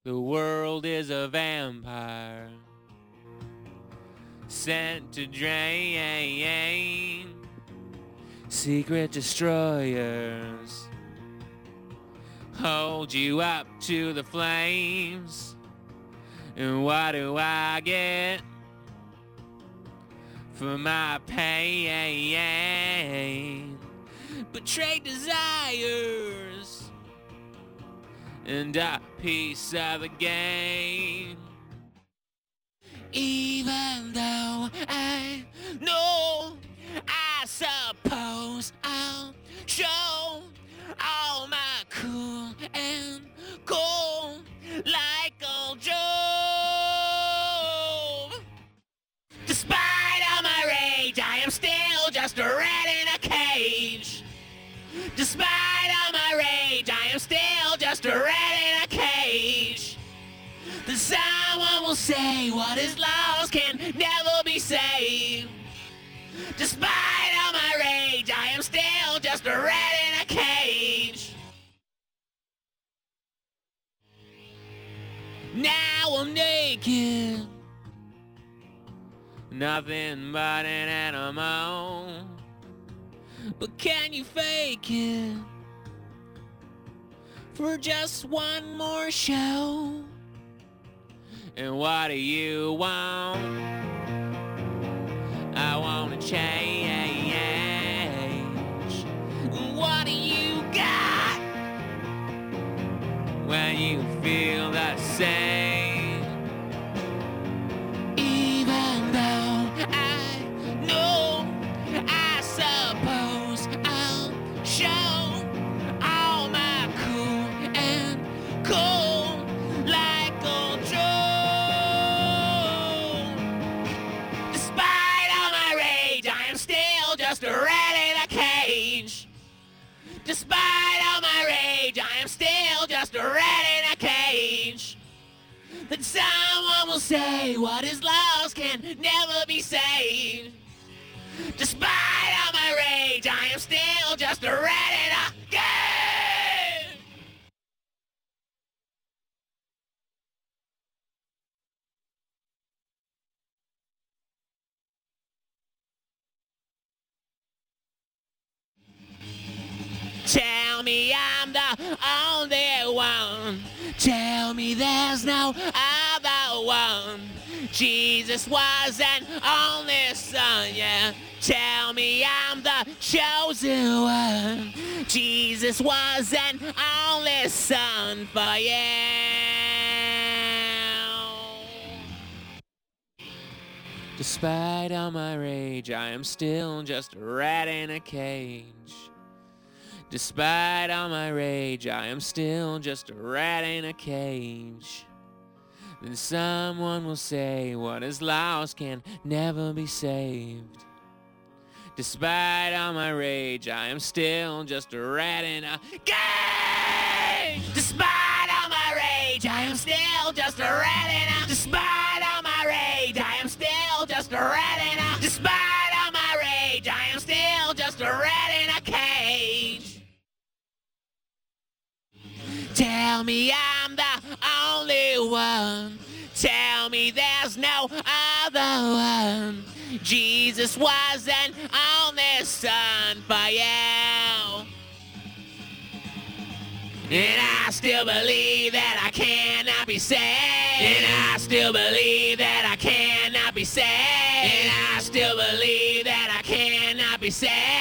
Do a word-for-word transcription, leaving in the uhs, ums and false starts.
The world is a vampire sent to drain. Secret destroyers hold you up to the flames. And what do I get for my pain? Betrayed desires and a piece of the game. Even though I know, I suppose I'll show all my cool and cold like old Joe. Despite all my rage, I am still just a rat in a cage. Despite all my rage, I am still just a rat in a cage. Then someone will say what is lost can never be saved. Despite all my rage, I am still just a rat in a cage. Now I'm naked, nothing but an animal. But can you fake it for just one more show? And what do you want? I wanna change. What do you got when you feel the same? Even though I know, I suppose I'll show all my cool and cold like old Joe. Despite all my rage, I am still just a rat in a cage. Despite all my rage, I am still just a rat in a cage. Then someone will say what is lost can never be saved. Despite all my rage, I am still just a rat in a cage. Tell me I'm the only one. Tell me there's no other one. Jesus was an only son, yeah. Tell me I'm the chosen one. Jesus was an only son for you. Despite all my rage, I am still just a rat in a cage. Despite all my rage, I am still just a rat in a cage. Then someone will say what is lost can never be saved. Despite all my rage, I am still just a rat in a cage. Despite all my rage, I am still just a rat in a. Despite all my rage, I am still just a rat in a. Despite all my rage, I am still just a rat in a cage. Tell me I'm the only one. Tell me there's no other one. Jesus was an only son for you. And I still believe that I cannot be saved. And I still believe that I cannot be saved. And I still believe that I cannot be saved.